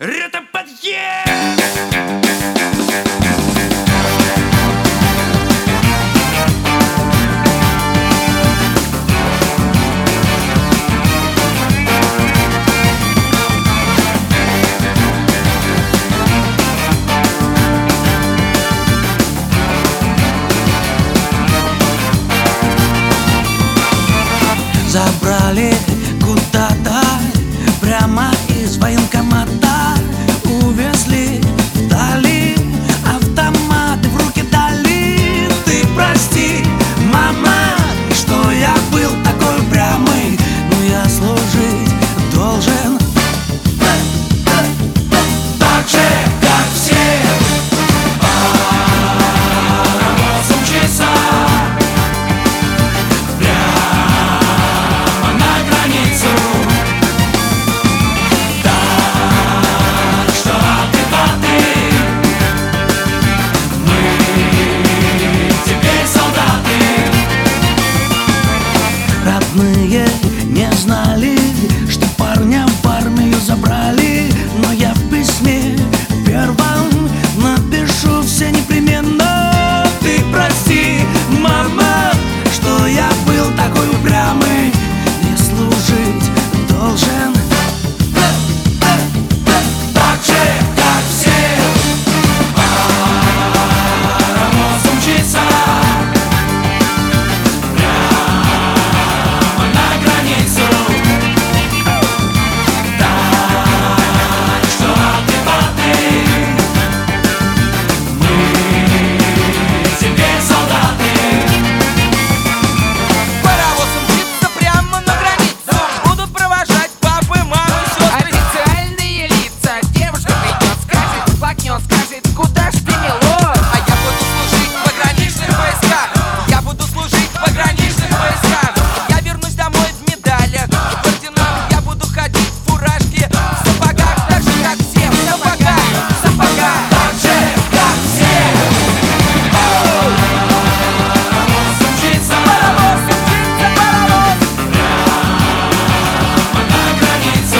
Это подъезд! Забрали куда-то прямо из военкомата, увезли вдали, автоматы в руки дали. Ты прости, мама, что я был такой упрямый, но я служить должен так же, как все. Паровозом часа родные не знали, что парня в армию забрали. Но я в письме первом напишу все непременно. Ты прости, мама, что я был такой упрямый, не служить должен так же, как все. Паровозом часа скажет, куда ж ты, милорд? А я буду служить в пограничных войсках. Я буду служить в пограничных войсках. Я вернусь домой в медалях, в орденах. Я буду ходить в фуражке, в сапогах, так же, как все. В сапогах, в сапогах, так же, как все. Паровоз мчится, паровоз мчится, паровоз прямо на границу.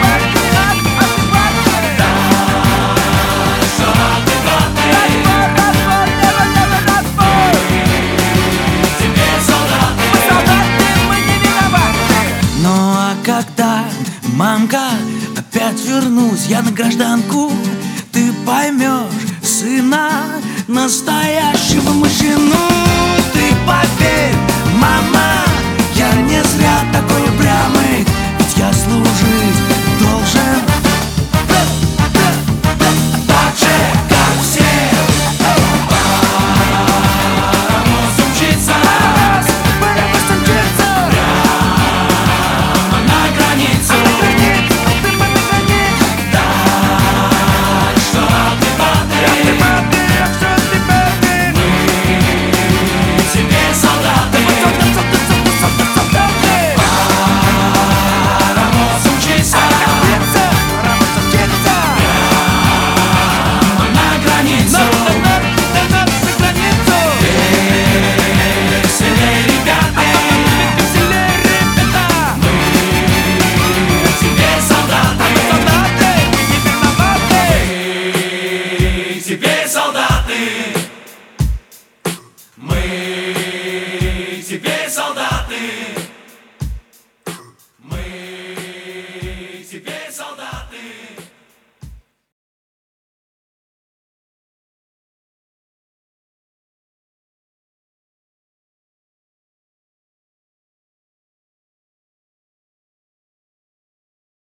Когда, мамка, опять вернусь я на гражданку, ты поймешь сына, настоящего мужчину. Ты поверь, мама, я не зря такой упрямый, ведь я служить